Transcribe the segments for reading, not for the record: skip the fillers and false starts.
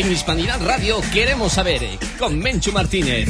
En Hispanidad Radio queremos saber, con Menchu Martínez.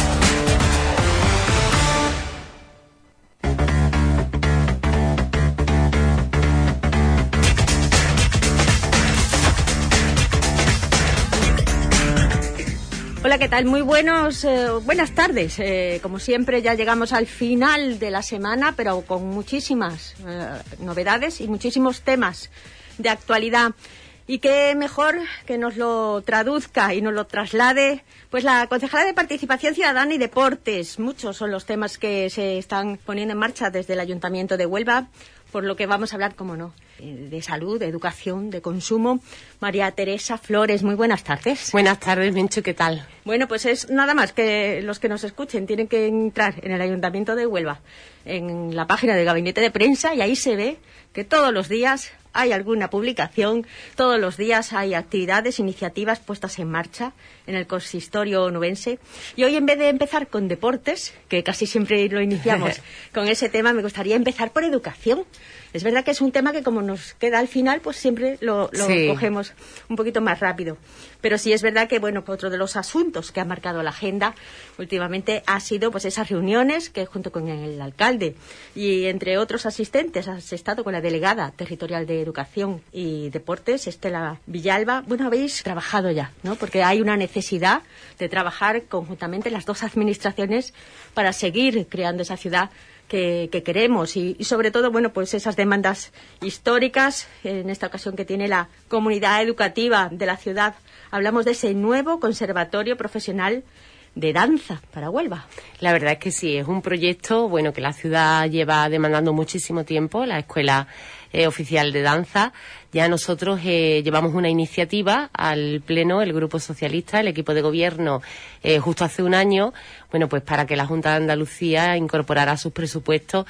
Hola, ¿qué tal? Muy buenas tardes. Como siempre, ya llegamos al final de la semana, pero con muchísimas novedades y muchísimos temas de actualidad. Y qué mejor que nos lo traduzca y nos lo traslade pues la concejala de Participación Ciudadana y Deportes. Muchos son los temas que se están poniendo en marcha desde el Ayuntamiento de Huelva, por lo que vamos a hablar, como no, de salud, de educación, de consumo. María Teresa Flores, muy buenas tardes. Buenas tardes, Menchu, ¿qué tal? Bueno, pues es nada más que los que nos escuchen tienen que entrar en el Ayuntamiento de Huelva, en la página del Gabinete de Prensa, y ahí se ve que todos los días hay alguna publicación, todos los días hay actividades, iniciativas puestas en marcha en el consistorio onubense. Y hoy, en vez de empezar con deportes, que casi siempre lo iniciamos con ese tema, me gustaría empezar por educación. Es verdad que es un tema que, como nos queda al final, pues siempre lo cogemos un poquito más rápido. Pero sí es verdad que, bueno, otro de los asuntos que ha marcado la agenda últimamente ha sido pues esas reuniones que, junto con el alcalde y entre otros asistentes, has estado con la delegada territorial de Educación y Deportes, Estela Villalba. Bueno, habéis trabajado ya, ¿no? Porque hay una necesidad de trabajar conjuntamente las dos administraciones para seguir creando esa ciudad que queremos y sobre todo, bueno, pues esas demandas históricas, en esta ocasión que tiene la comunidad educativa de la ciudad. Hablamos de ese nuevo conservatorio profesional de danza para Huelva. La verdad es que sí, es un proyecto, bueno, que la ciudad lleva demandando muchísimo tiempo, la Escuela Oficial de Danza. Ya nosotros llevamos una iniciativa al Pleno, el Grupo Socialista, el equipo de gobierno, justo hace un año, bueno, pues para que la Junta de Andalucía incorporara a sus presupuestos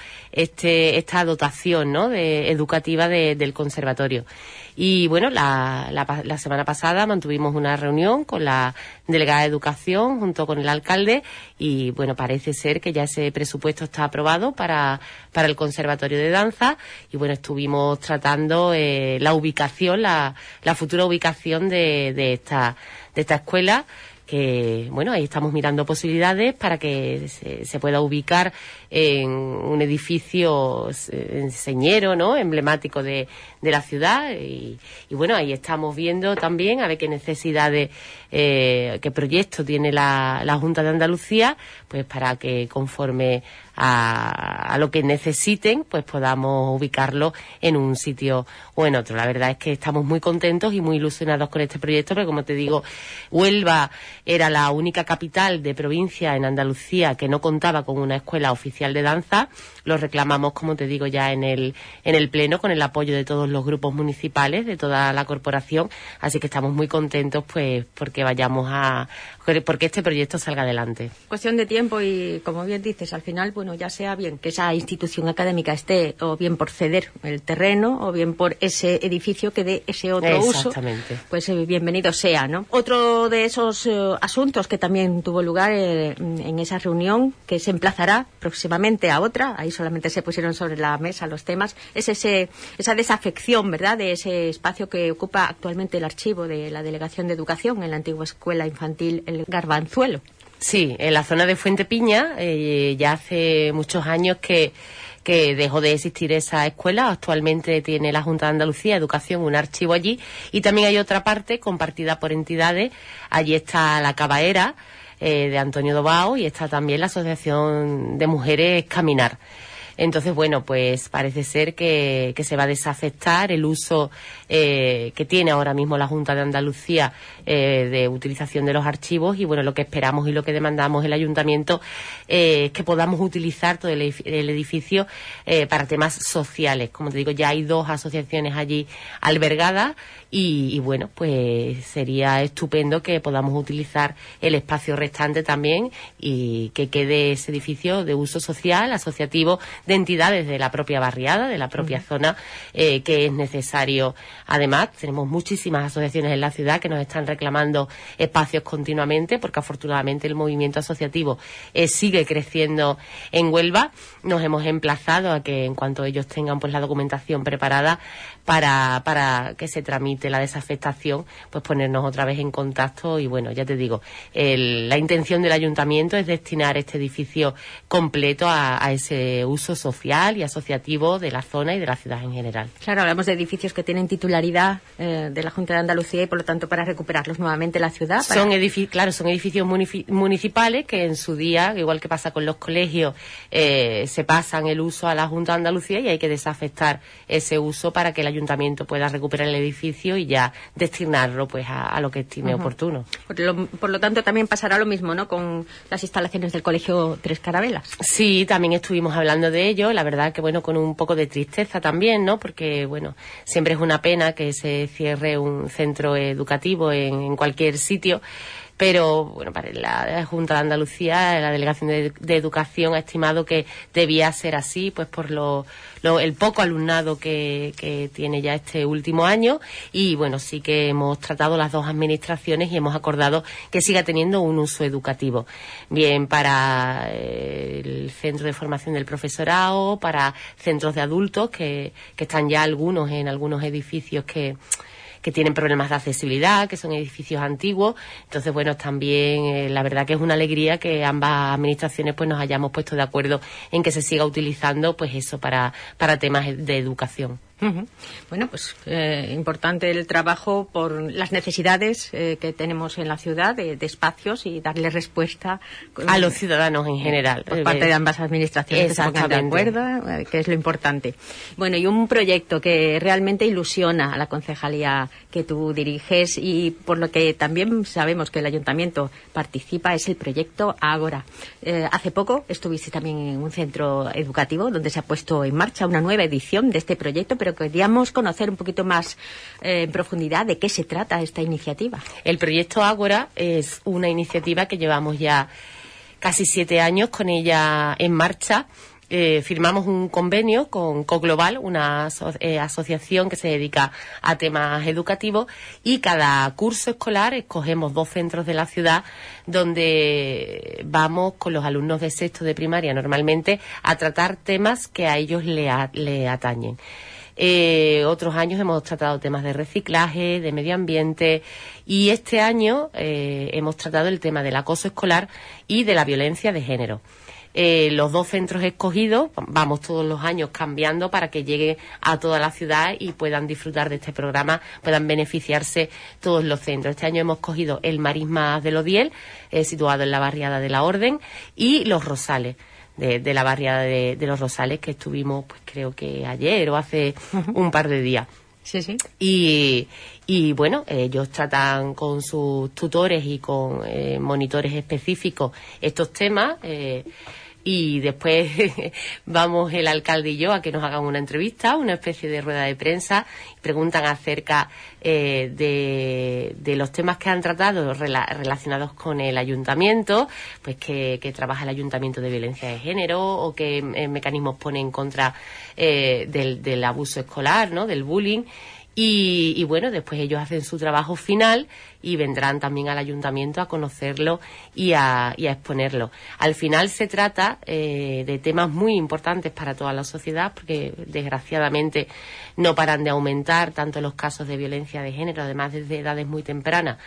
esta dotación, ¿no?, educativa del conservatorio. Y bueno, la semana pasada mantuvimos una reunión con la delegada de Educación junto con el alcalde y bueno, parece ser que ya ese presupuesto está aprobado para el Conservatorio de Danza y bueno, estuvimos tratando la ubicación, la futura ubicación de esta escuela, que bueno, ahí estamos mirando posibilidades para que se pueda ubicar en un edificio señero, ¿no?, emblemático de la ciudad y bueno, ahí estamos viendo también a ver qué necesidades, qué proyecto tiene la Junta de Andalucía, pues para que conforme a lo que necesiten, pues podamos ubicarlo en un sitio o en otro. La verdad es que estamos muy contentos y muy ilusionados con este proyecto, porque como te digo, Huelva era la única capital de provincia en Andalucía que no contaba con una escuela oficial de danza. Lo reclamamos, como te digo, ya en el Pleno, con el apoyo de todos los grupos municipales, de toda la corporación, así que estamos muy contentos pues porque porque este proyecto salga adelante. Cuestión de tiempo y, como bien dices, al final, bueno, ya sea bien que esa institución académica esté, o bien por ceder el terreno, o bien por ese edificio que dé ese otro uso, pues bienvenido sea, ¿no? Otro de esos asuntos que también tuvo lugar en esa reunión, que se emplazará próximamente a otra, ahí solamente se pusieron sobre la mesa los temas, es esa desafección, ¿verdad?, de ese espacio que ocupa actualmente el archivo de la Delegación de Educación en la antigua escuela infantil El Garbanzuelo. Sí, en la zona de Fuente Piña, ya hace muchos años que dejó de existir esa escuela. Actualmente tiene la Junta de Andalucía Educación un archivo allí, y también hay otra parte compartida por entidades. Allí está la Cabaera de Antonio Dobao y está también la Asociación de Mujeres Caminar. Entonces, bueno, pues parece ser que se va a desafectar el uso que tiene ahora mismo la Junta de Andalucía de utilización de los archivos, y bueno, lo que esperamos y lo que demandamos el Ayuntamiento es que podamos utilizar todo el edificio para temas sociales. Como te digo, ya hay 2 asociaciones allí albergadas y bueno, pues sería estupendo que podamos utilizar el espacio restante también y que quede ese edificio de uso social, asociativo, de entidades de la propia barriada, de la propia zona, que es necesario. Además, tenemos muchísimas asociaciones en la ciudad que nos están reclamando espacios continuamente, porque afortunadamente el movimiento asociativo sigue creciendo en Huelva. Nos hemos emplazado a que en cuanto ellos tengan pues la documentación preparada para que se tramite la desafectación, pues ponernos otra vez en contacto. Y bueno, ya te digo, la intención del ayuntamiento es destinar este edificio completo a ese uso social y asociativo de la zona y de la ciudad en general. Claro, hablamos de edificios que tienen titularidad de la Junta de Andalucía y por lo tanto para recuperarlos nuevamente la ciudad. Son edificios municipales que en su día, igual que pasa con los colegios, se pasan el uso a la Junta de Andalucía y hay que desafectar ese uso para que el ayuntamiento pueda recuperar el edificio y ya destinarlo pues a lo que estime oportuno. Por lo tanto también pasará lo mismo, ¿no?, con las instalaciones del Colegio Tres Carabelas. Sí, también estuvimos hablando de ello, la verdad que bueno, con un poco de tristeza también, ¿no?, porque bueno, siempre es una pena que se cierre un centro educativo en cualquier sitio. Pero, bueno, para la Junta de Andalucía, la Delegación de Educación ha estimado que debía ser así, pues por el poco alumnado que tiene ya este último año. Y, bueno, sí que hemos tratado las dos administraciones y hemos acordado que siga teniendo un uso educativo. Bien para el centro de formación del profesorado, para centros de adultos, que están ya en algunos edificios que tienen problemas de accesibilidad, que son edificios antiguos. Entonces, bueno, también la verdad que es una alegría que ambas administraciones pues nos hayamos puesto de acuerdo en que se siga utilizando pues eso para temas de educación. Bueno, pues importante el trabajo por las necesidades que tenemos en la ciudad de espacios y darle respuesta a los ciudadanos en general por parte de ambas administraciones que se pongan de acuerdo, que es lo importante. Bueno, y un proyecto que realmente ilusiona a la concejalía que tú diriges y por lo que también sabemos que el ayuntamiento participa es el proyecto Ágora. Hace poco estuviste también en un centro educativo donde se ha puesto en marcha una nueva edición de este proyecto, pero queríamos conocer un poquito más en profundidad de qué se trata esta iniciativa. El proyecto Ágora es una iniciativa que llevamos ya casi 7 años con ella en marcha. Firmamos un convenio con CoGlobal, una asociación que se dedica a temas educativos, y cada curso escolar escogemos 2 centros de la ciudad donde vamos con los alumnos de sexto de primaria normalmente a tratar temas que a ellos le atañen. Otros años hemos tratado temas de reciclaje, de medio ambiente, y este año hemos tratado el tema del acoso escolar y de la violencia de género. Los 2 centros escogidos vamos todos los años cambiando para que llegue a toda la ciudad y puedan disfrutar de este programa, puedan beneficiarse todos los centros. Este año hemos cogido el Marismas del Odiel, situado en la barriada de la Orden, y Los Rosales, de la barriada de Los Rosales, que estuvimos pues creo que ayer o hace un par de días. Sí, sí. Y bueno, ellos tratan con sus tutores y con monitores específicos estos temas, y después vamos el alcalde y yo a que nos hagan una entrevista, una especie de rueda de prensa, y preguntan acerca de los temas que han tratado relacionados con el ayuntamiento, pues que trabaja el ayuntamiento de violencia de género o qué mecanismos pone en contra del abuso escolar, ¿no?, del bullying. Y bueno, después ellos hacen su trabajo final y vendrán también al ayuntamiento a conocerlo y a exponerlo. Al final se trata de temas muy importantes para toda la sociedad, porque desgraciadamente no paran de aumentar tanto los casos de violencia de género, además desde edades muy tempranas.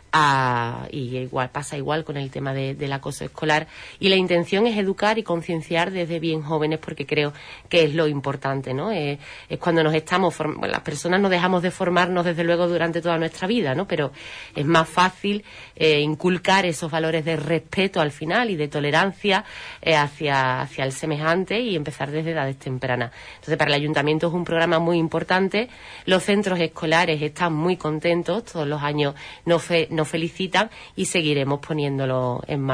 Y pasa igual con el tema del acoso escolar, y la intención es educar y concienciar desde bien jóvenes, porque creo que es lo importante, ¿no? Es cuando nos las personas no dejamos de formarnos desde luego durante toda nuestra vida, ¿no? Pero es más fácil inculcar esos valores de respeto al final y de tolerancia hacia el semejante, y empezar desde edades tempranas. Entonces, para el ayuntamiento es un programa muy importante. Los centros escolares están muy contentos, todos los años nos felicitan, y seguiremos poniéndolo en marcha.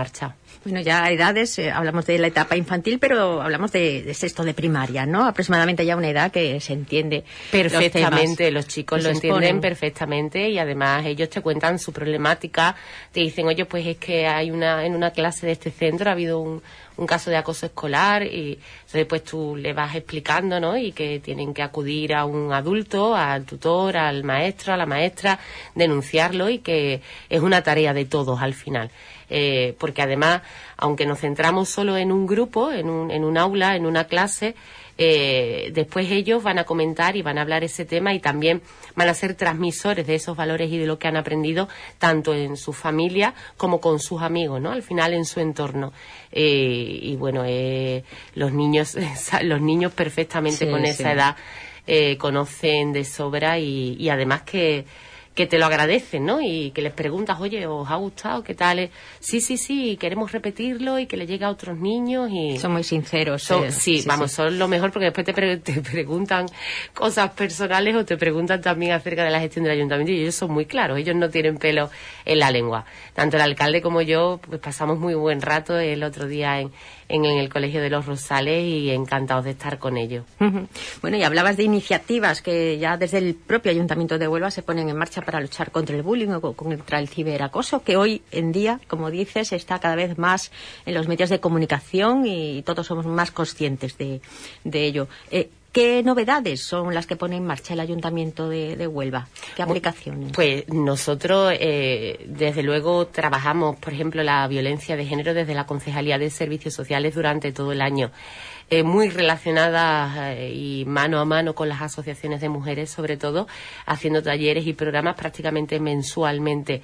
Bueno, ya a edades, hablamos de la etapa infantil, pero hablamos de sexto de primaria, ¿no? Aproximadamente ya una edad que se entiende perfectamente, los chicos lo entienden perfectamente y además ellos te cuentan su problemática, te dicen, oye, pues es que en una clase de este centro ha habido un caso de acoso escolar y entonces pues tú le vas explicando, ¿no? Y que tienen que acudir a un adulto, al tutor, al maestro, a la maestra, denunciarlo y que es una tarea de todos al final. Porque además, aunque nos centramos solo en un grupo, en un aula, en una clase, después ellos van a comentar y van a hablar ese tema y también van a ser transmisores de esos valores y de lo que han aprendido tanto en su familia como con sus amigos, ¿no? Al final en su entorno. Y bueno, los niños perfectamente con esa edad conocen de sobra y además que te lo agradecen, ¿no? Y que les preguntas, oye, ¿os ha gustado? ¿Qué tal? Sí, queremos repetirlo y que le llegue a otros niños. Y son muy sinceros. Son lo mejor porque después te preguntan cosas personales o te preguntan también acerca de la gestión del ayuntamiento y ellos son muy claros, ellos no tienen pelo en la lengua. Tanto el alcalde como yo pues pasamos muy buen rato el otro día en el Colegio de los Rosales y encantados de estar con ellos. Bueno, y hablabas de iniciativas que ya desde el propio Ayuntamiento de Huelva se ponen en marcha para luchar contra el bullying o contra el ciberacoso, que hoy en día, como dices, está cada vez más en los medios de comunicación y todos somos más conscientes de ello. ¿Qué novedades son las que pone en marcha el Ayuntamiento de Huelva? ¿Qué aplicaciones? Pues nosotros, desde luego, trabajamos, por ejemplo, la violencia de género desde la Concejalía de Servicios Sociales durante todo el año. Muy relacionadas y mano a mano con las asociaciones de mujeres, sobre todo, haciendo talleres y programas prácticamente mensualmente.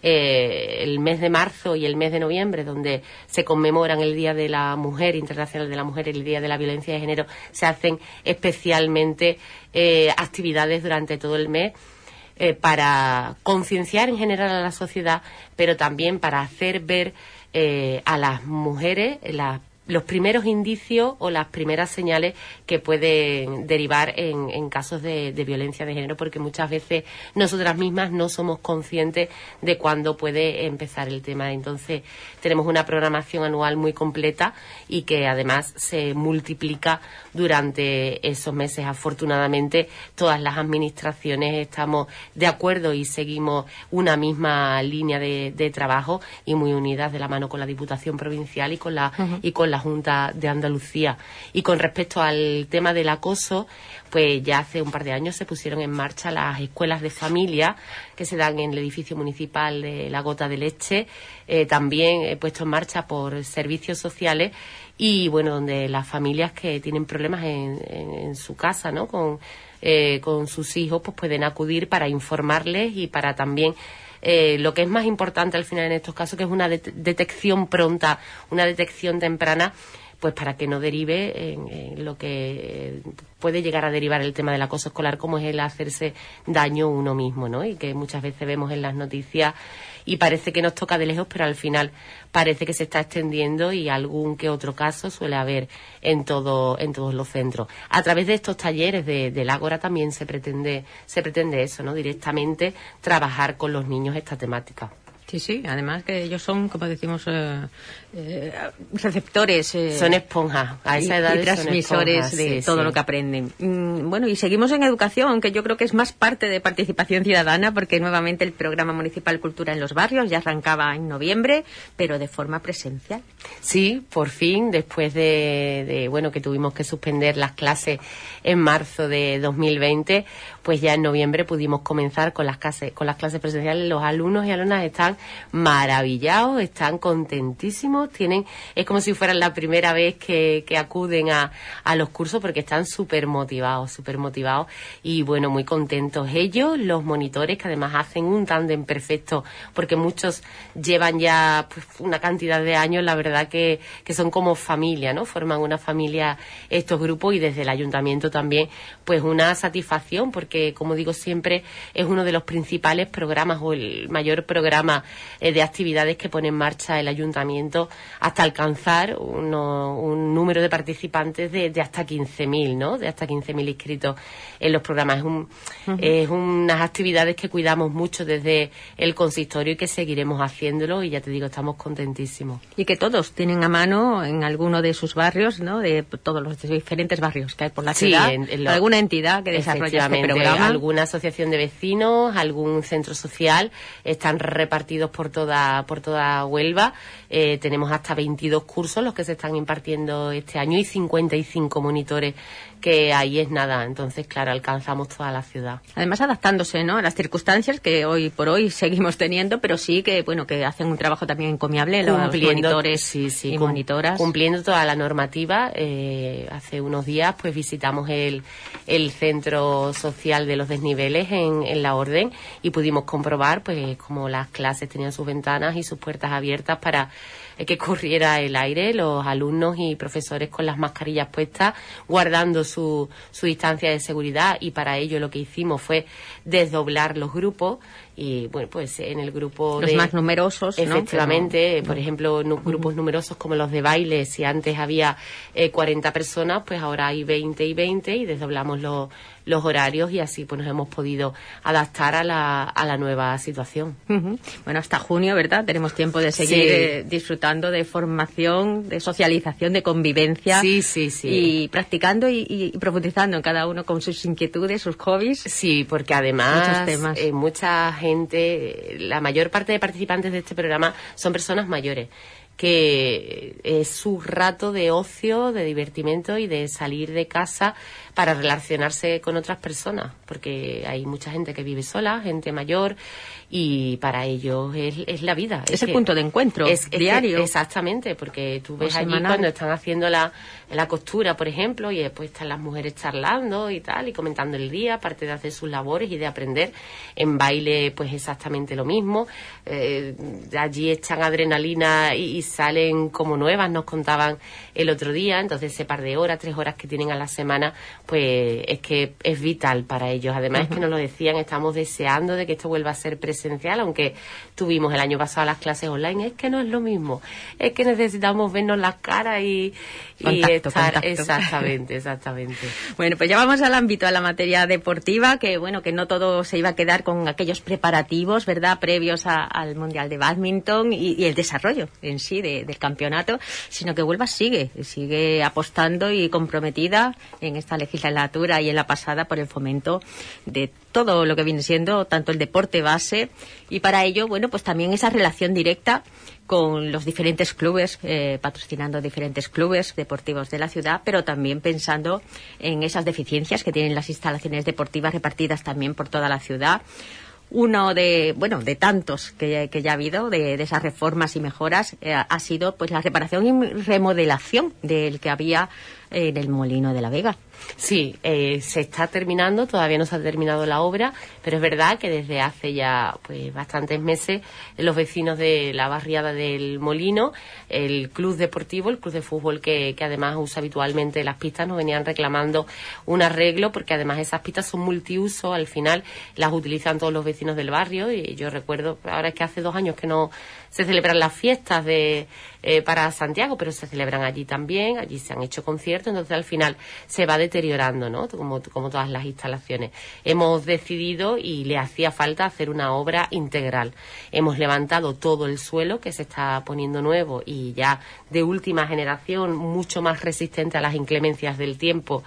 El mes de marzo y el mes de noviembre, donde se conmemoran el Día de la Mujer, Internacional de la Mujer, y el Día de la Violencia de Género, se hacen especialmente actividades durante todo el mes para concienciar en general a la sociedad, pero también para hacer ver a las mujeres los primeros indicios o las primeras señales que pueden derivar en casos de violencia de género, porque muchas veces nosotras mismas no somos conscientes de cuándo puede empezar el tema. Entonces tenemos una programación anual muy completa y que además se multiplica durante esos meses. Afortunadamente todas las administraciones estamos de acuerdo y seguimos una misma línea de trabajo y muy unidas de la mano con la Diputación Provincial y con la Junta de Andalucía. Y con respecto al tema del acoso, pues ya hace un par de años se pusieron en marcha las escuelas de familia que se dan en el edificio municipal de La Gota de Leche, también puesto en marcha por servicios sociales y bueno, donde las familias que tienen problemas en su casa, ¿no? Con sus hijos, pues pueden acudir para informarles y para también lo que es más importante al final en estos casos, que es una detección pronta, una detección temprana, pues para que no derive en lo que puede llegar a derivar el tema del acoso escolar, como es el hacerse daño uno mismo, ¿no? Y que muchas veces vemos en las noticias y parece que nos toca de lejos, pero al final parece que se está extendiendo y algún que otro caso suele haber en todos los centros. A través de estos talleres del Ágora también se pretende eso, ¿no? Directamente trabajar con los niños esta temática. Sí, además que ellos son, como decimos, receptores. Son esponjas, a esa edad y transmisores de todo lo que aprenden. Bueno, y seguimos en educación, que yo creo que es más parte de participación ciudadana, porque nuevamente el programa municipal Cultura en los Barrios ya arrancaba en noviembre, pero de forma presencial. Sí, por fin, después de que tuvimos que suspender las clases en marzo de 2020, pues ya en noviembre pudimos comenzar con las clases presenciales. Los alumnos y alumnas están maravillados, están contentísimos, es como si fueran la primera vez que acuden a los cursos, porque están súper motivados y bueno, muy contentos ellos, los monitores, que además hacen un tándem perfecto, porque muchos llevan ya pues una cantidad de años, la verdad que son como familia, ¿no? Forman una familia estos grupos, y desde el ayuntamiento también pues una satisfacción, porque como digo siempre, es uno de los principales programas o el mayor programa de actividades que pone en marcha el ayuntamiento hasta alcanzar un número de participantes de hasta 15.000, ¿no? De hasta 15.000 inscritos en los programas. Es unas actividades que cuidamos mucho desde el consistorio y que seguiremos haciéndolo, y ya te digo, estamos contentísimos. Y que todos tienen a mano en alguno de sus barrios, ¿no? De todos los diferentes barrios que hay por la ciudad, alguna entidad que desarrolla este programa. Alguna asociación de vecinos, algún centro social, están repartidos por toda Huelva. Tenemos hasta 22 cursos los que se están impartiendo este año y 55 monitores, que ahí es nada. Entonces, claro, alcanzamos toda la ciudad. Además, adaptándose, ¿no?, a las circunstancias que hoy por hoy seguimos teniendo, pero sí que, bueno, que hacen un trabajo también encomiable los monitores y monitoras. Cumpliendo toda la normativa. Hace unos días, pues, visitamos el centro social de los desniveles en La Orden y pudimos comprobar, pues, cómo las clases tenían sus ventanas y sus puertas abiertas para que corriera el aire, los alumnos y profesores con las mascarillas puestas, guardando su distancia de seguridad, y para ello lo que hicimos fue desdoblar los grupos. Y bueno, pues en el grupo los más numerosos, efectivamente, ¿no? Por ejemplo, grupos numerosos como los de baile, si antes había 40 personas, pues ahora hay 20 y 20, y desdoblamos los horarios, y así pues nos hemos podido adaptar a la nueva situación. Bueno, hasta junio, ¿verdad? Tenemos tiempo de seguir disfrutando de formación, de socialización, de convivencia. Sí. Y practicando y profundizando en cada uno con sus inquietudes, sus hobbies. Sí, porque además muchos temas. Mucha gente, la mayor parte de participantes de este programa son personas mayores, que es su rato de ocio, de divertimento y de salir de casa para relacionarse con otras personas, porque hay mucha gente que vive sola, gente mayor, y para ellos es la vida. Es el punto de encuentro diario. Exactamente, porque tú ves allí cuando están haciendo la costura, por ejemplo, y después están las mujeres charlando y tal, y comentando el día, aparte de hacer sus labores y de aprender. En baile, pues exactamente lo mismo. Allí echan adrenalina y salen como nuevas, nos contaban el otro día. Entonces, ese par de horas, 3 horas que tienen a la semana, pues es que es vital para ellos. Además, es que nos lo decían, estamos deseando de que esto vuelva a ser presencial, aunque tuvimos el año pasado las clases online. Es que no es lo mismo, es que necesitamos vernos las caras y estar. Exactamente. Bueno, pues ya vamos al ámbito, a la materia deportiva, que bueno, que no todo se iba a quedar con aquellos preparativos, ¿verdad?, previos al Mundial de Bádminton y el desarrollo en sí del campeonato, sino que Huelva sigue apostando y comprometida en esta legislatura y en la pasada por el fomento de todo lo que viene siendo tanto el deporte base, y para ello, bueno, pues también esa relación directa con los diferentes clubes, patrocinando diferentes clubes deportivos de la ciudad, pero también pensando en esas deficiencias que tienen las instalaciones deportivas repartidas también por toda la ciudad. Uno de tantos que ya ha habido, de esas reformas y mejoras, ha sido pues la reparación y remodelación del que había en el Molino de la Vega. Sí, se está terminando, todavía no se ha terminado la obra, pero es verdad que desde hace ya pues bastantes meses los vecinos de la barriada del Molino, el club deportivo, el club de fútbol que además usa habitualmente las pistas, nos venían reclamando un arreglo, porque además esas pistas son multiuso, al final las utilizan todos los vecinos del barrio, y yo recuerdo, ahora es que hace 2 años que no se celebran las fiestas para Santiago, pero se celebran allí también, allí se han hecho conciertos, entonces al final se va deteriorando, ¿no?, como todas las instalaciones. Hemos decidido, y le hacía falta, hacer una obra integral. Hemos levantado todo el suelo, que se está poniendo nuevo y ya de última generación, mucho más resistente a las inclemencias del tiempo,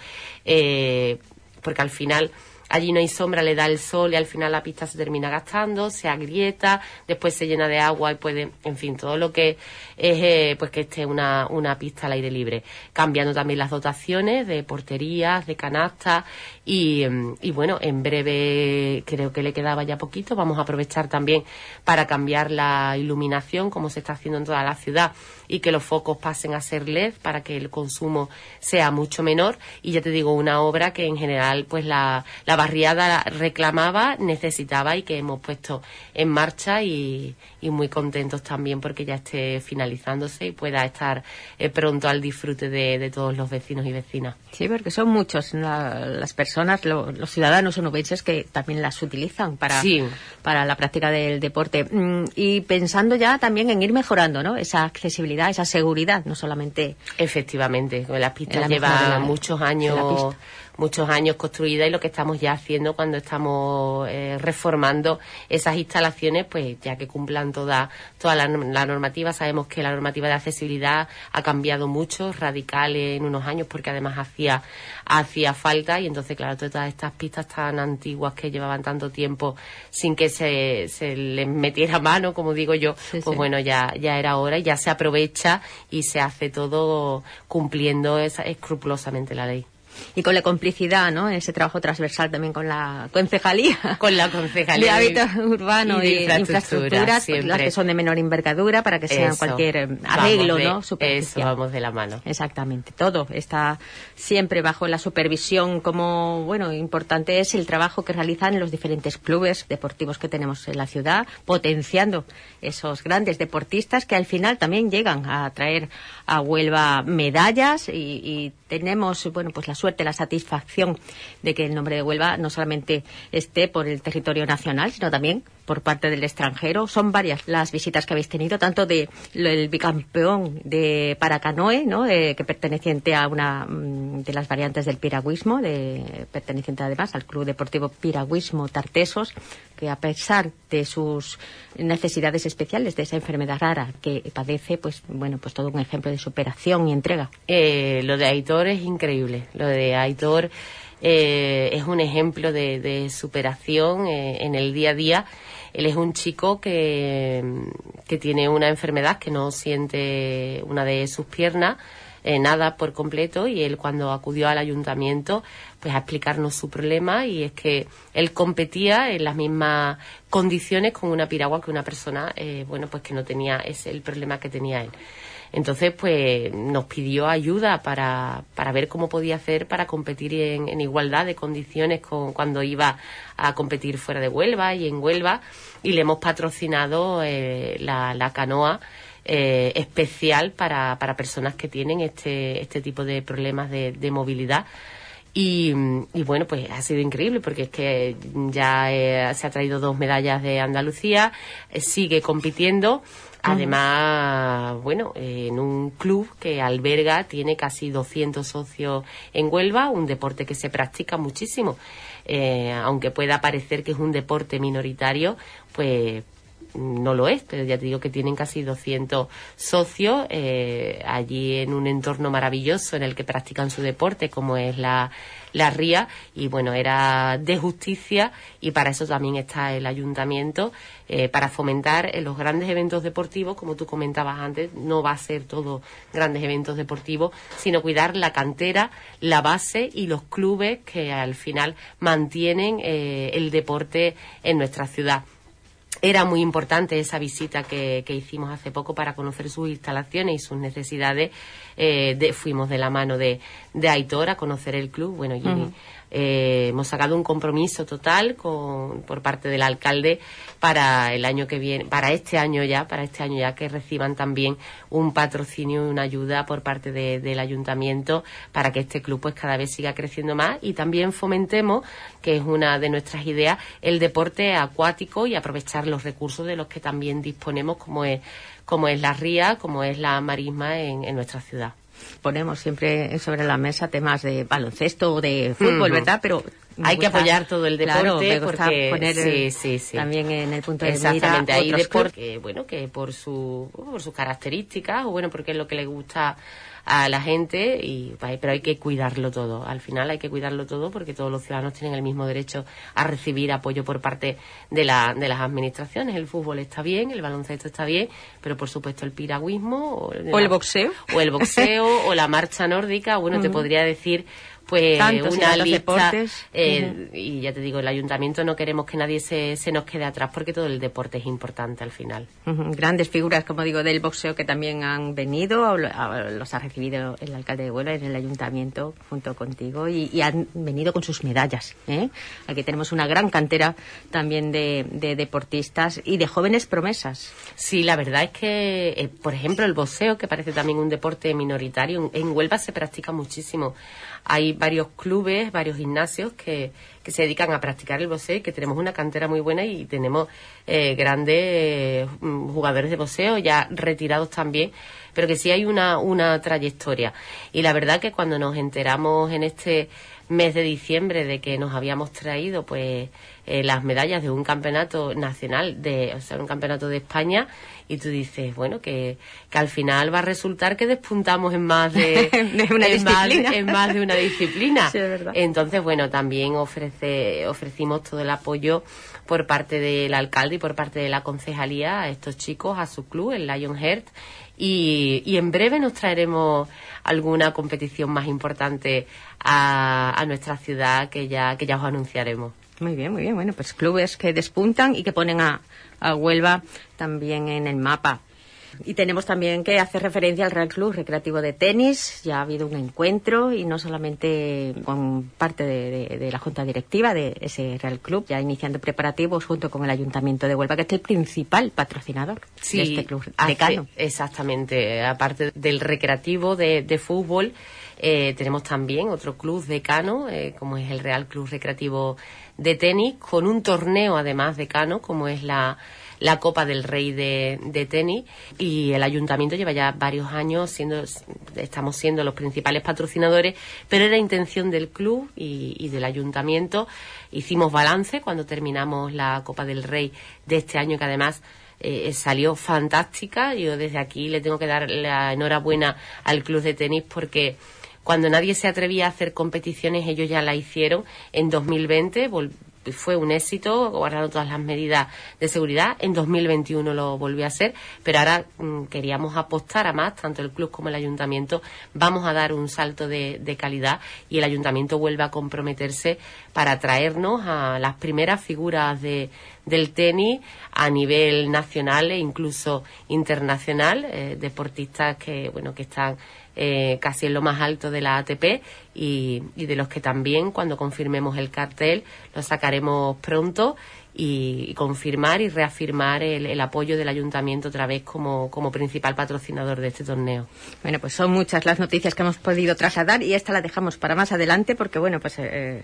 porque al final allí no hay sombra, le da el sol y al final la pista se termina gastando, se agrieta, después se llena de agua y puede, en fin, todo lo que es pues que esté una pista al aire libre. Cambiando también las dotaciones de porterías, de canastas y bueno, en breve, creo que le quedaba ya poquito, vamos a aprovechar también para cambiar la iluminación, como se está haciendo en toda la ciudad, y que los focos pasen a ser LED para que el consumo sea mucho menor. Y ya te digo, una obra que en general pues la va barriada reclamaba, necesitaba y que hemos puesto en marcha y muy contentos también porque ya esté finalizándose y pueda estar pronto al disfrute de todos los vecinos y vecinas. Sí, porque son muchos las personas, los ciudadanos onubenses que también las utilizan para la práctica del deporte. Y pensando ya también en ir mejorando, ¿no? Esa accesibilidad, esa seguridad, no solamente... Efectivamente, las pistas llevan muchos años construidas y lo que estamos ya haciendo cuando estamos reformando esas instalaciones, pues ya que cumplan toda la normativa. Sabemos que la normativa de accesibilidad ha cambiado mucho, radical en unos años, porque además hacía falta, y entonces claro, todas estas pistas tan antiguas que llevaban tanto tiempo sin que se les metiera mano, como digo yo, bueno, ya era hora y ya se aprovecha y se hace todo cumpliendo escrupulosamente la ley. Y con la complicidad, ¿no? Ese trabajo transversal también con la concejalía. Con la concejalía. De hábitat urbano y infraestructuras, las que son de menor envergadura, para que sean cualquier arreglo, ¿no? Eso, vamos de la mano. Exactamente. Todo está siempre bajo la supervisión. Como, bueno, importante es el trabajo que realizan los diferentes clubes deportivos que tenemos en la ciudad, potenciando esos grandes deportistas que al final también llegan a traer a Huelva medallas y tenemos, bueno, pues la suerte, la satisfacción de que el nombre de Huelva no solamente esté por el territorio nacional, sino también por parte del extranjero. Son varias las visitas que habéis tenido, tanto del bicampeón de paracanoe, ¿no? Que perteneciente a una de las variantes del piragüismo, perteneciente además al Club Deportivo Piragüismo Tartesos, que a pesar de sus necesidades especiales, de esa enfermedad rara que padece, pues bueno, pues todo un ejemplo de superación y entrega. Lo de Aitor es increíble. Lo de Aitor es un ejemplo de superación en el día a día. Él es un chico que tiene una enfermedad que no siente una de sus piernas, nada por completo, y él cuando acudió al ayuntamiento pues a explicarnos su problema, y es que él competía en las mismas condiciones con una piragua que una persona bueno, pues que no tenía el problema que tenía él. Entonces, pues nos pidió ayuda para ver cómo podía hacer para competir en igualdad de condiciones cuando iba a competir fuera de Huelva y en Huelva, y le hemos patrocinado la canoa especial para personas que tienen este tipo de problemas de movilidad. Y bueno, pues ha sido increíble porque es que ya se ha traído 2 medallas de Andalucía, sigue compitiendo. Además, bueno, en un club que tiene casi 200 socios en Huelva, un deporte que se practica muchísimo. Aunque pueda parecer que es un deporte minoritario, pues no lo es, pero ya te digo que tienen casi 200 socios allí en un entorno maravilloso en el que practican su deporte, como es la ría, y bueno, era de justicia, y para eso también está el ayuntamiento, para fomentar los grandes eventos deportivos. Como tú comentabas antes, no va a ser todo grandes eventos deportivos, sino cuidar la cantera, la base y los clubes que al final mantienen el deporte en nuestra ciudad. Era muy importante esa visita que hicimos hace poco para conocer sus instalaciones y sus necesidades. Fuimos de la mano de Aitor a conocer el club. Bueno, y hemos sacado un compromiso total por parte del alcalde para el año que viene, para este año ya, que reciban también un patrocinio y una ayuda por parte del ayuntamiento para que este club pues cada vez siga creciendo más, y también fomentemos, que es una de nuestras ideas, el deporte acuático y aprovechar los recursos de los que también disponemos, como es la ría, como es la marisma en nuestra ciudad. Ponemos siempre sobre la mesa temas de baloncesto o de fútbol, ¿verdad? Pero hay que apoyar todo el deporte, claro, me gusta porque poner sí. también en el punto de vista. Exactamente, hay deporte que por sus características, o bueno, porque es lo que le gusta a la gente, pero hay que cuidarlo todo. Al final hay que cuidarlo todo porque todos los ciudadanos tienen el mismo derecho a recibir apoyo por parte de las administraciones. El fútbol está bien, el baloncesto está bien, pero por supuesto el piragüismo o el boxeo o la marcha nórdica. Bueno, te podría decir pues Tantos una lista deportes. Y ya te digo, el ayuntamiento no queremos que nadie se nos quede atrás porque todo el deporte es importante al final. Grandes figuras, como digo, del boxeo que también han venido, los ha recibido el alcalde de Huelva en el ayuntamiento junto contigo y han venido con sus medallas. Aquí tenemos una gran cantera también de deportistas y de jóvenes promesas. Sí, la verdad es que, por ejemplo, el boxeo, que parece también un deporte minoritario, en Huelva se practica muchísimo. Hay varios clubes, varios gimnasios que se dedican a practicar el boxeo y que tenemos una cantera muy buena y tenemos grandes jugadores de boxeo ya retirados también, pero que sí hay una trayectoria. Y la verdad que cuando nos enteramos en este mes de diciembre de que nos habíamos traído pues las medallas de un campeonato nacional, un campeonato de España, y tú dices, bueno, que al final va a resultar que despuntamos en más de, en más de una disciplina. Sí, es verdad. Entonces, bueno, también ofrecimos todo el apoyo por parte del alcalde y por parte de la concejalía a estos chicos, a su club, el Lionheart, y en breve nos traeremos alguna competición más importante a nuestra ciudad que ya os anunciaremos. Muy bien, muy bien. Bueno, pues clubes que despuntan y que ponen a Huelva también en el mapa. Y tenemos también que hacer referencia al Real Club Recreativo de Tenis. Ya ha habido un encuentro y no solamente con parte de la Junta Directiva de ese Real Club, ya iniciando preparativos junto con el Ayuntamiento de Huelva, que es el principal patrocinador de este club decano. Exactamente. Aparte del recreativo de fútbol, tenemos también otro club decano, como es el Real Club Recreativo de Tenis, con un torneo además decano, como es la Copa del Rey de tenis, y el ayuntamiento lleva ya varios años estamos siendo los principales patrocinadores, pero era intención del club y del ayuntamiento. Hicimos balance cuando terminamos la Copa del Rey de este año, que además salió fantástica. Yo desde aquí le tengo que dar la enhorabuena al club de tenis, porque cuando nadie se atrevía a hacer competiciones, ellos ya la hicieron. En 2020 fue un éxito, guardando todas las medidas de seguridad. En 2021 lo volvió a hacer, pero ahora queríamos apostar a más, tanto el club como el ayuntamiento. Vamos a dar un salto de calidad y el ayuntamiento vuelve a comprometerse para traernos a las primeras figuras del tenis a nivel nacional e incluso internacional, deportistas que están casi en lo más alto de la ATP y de los que también, cuando confirmemos el cartel, lo sacaremos pronto, y confirmar y reafirmar el apoyo del ayuntamiento otra vez como principal patrocinador de este torneo. Bueno, pues son muchas las noticias que hemos podido trasladar y esta la dejamos para más adelante porque, bueno, pues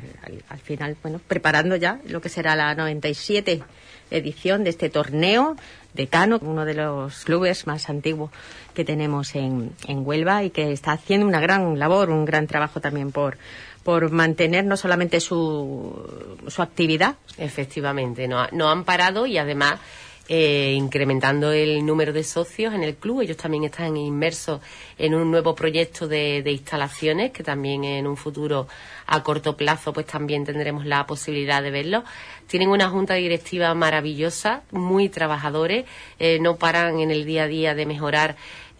al final, bueno, preparando ya lo que será la 97 edición de este torneo decano, uno de los clubes más antiguos que tenemos en Huelva, y que está haciendo una gran labor, un gran trabajo también por mantener no solamente su actividad. Efectivamente, no han parado, y además incrementando el número de socios en el club. Ellos también están inmersos en un nuevo proyecto de instalaciones, que también en un futuro a corto plazo pues también tendremos la posibilidad de verlo. Tienen una junta directiva maravillosa, muy trabajadores, no paran en el día a día de mejorar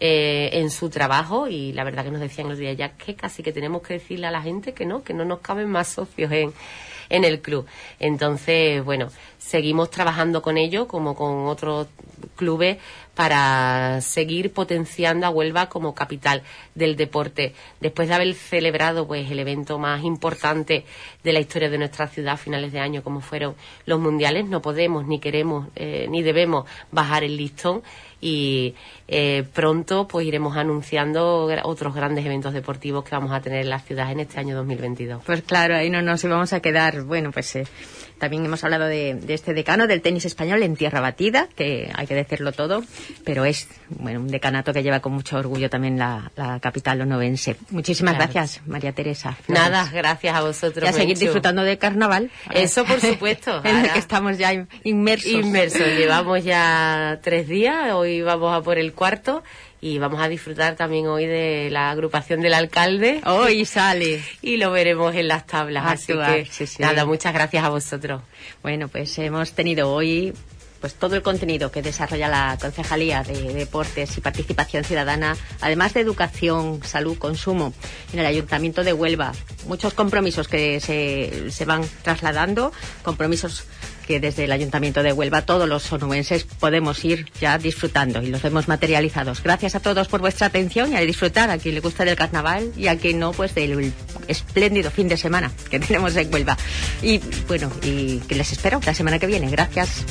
en su trabajo, y la verdad que nos decían los días ya que casi que tenemos que decirle a la gente que no nos caben más socios en el club. Entonces, bueno, seguimos trabajando con ellos como con otros clubes para seguir potenciando a Huelva como capital del deporte. Después de haber celebrado pues el evento más importante de la historia de nuestra ciudad a finales de año, como fueron los mundiales, no podemos, ni queremos, ni debemos bajar el listón, y pronto pues iremos anunciando otros grandes eventos deportivos que vamos a tener en la ciudad en este año 2022. Pues claro, ahí no nos íbamos a quedar. Bueno, pues también hemos hablado de este decano del tenis español en tierra batida, que hay que decirlo todo, pero es un decanato que lleva con mucho orgullo también la capital onubense. Muchísimas gracias, María Teresa Flores. Nada, gracias a vosotros. Y a seguir disfrutando del carnaval. Eso, por supuesto. En el que estamos ya inmersos. Llevamos ya 3 días, hoy vamos a por el 4. Y vamos a disfrutar también hoy de la agrupación del alcalde. Hoy sale. Y lo veremos en las tablas. Así que, sí. nada, muchas gracias a vosotros. Bueno, pues hemos tenido hoy pues todo el contenido que desarrolla la Concejalía de Deportes y Participación Ciudadana, además de educación, salud, consumo, en el Ayuntamiento de Huelva. Muchos compromisos que se van trasladando, compromisos que desde el Ayuntamiento de Huelva todos los onubenses podemos ir ya disfrutando y los vemos materializados. Gracias a todos por vuestra atención y a disfrutar, a quien le gusta del carnaval y a quien no, pues del espléndido fin de semana que tenemos en Huelva. Y bueno, y que les espero la semana que viene. Gracias.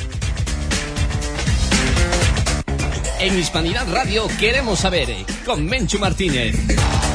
En Hispanidad Radio queremos saber, con Menchu Martínez.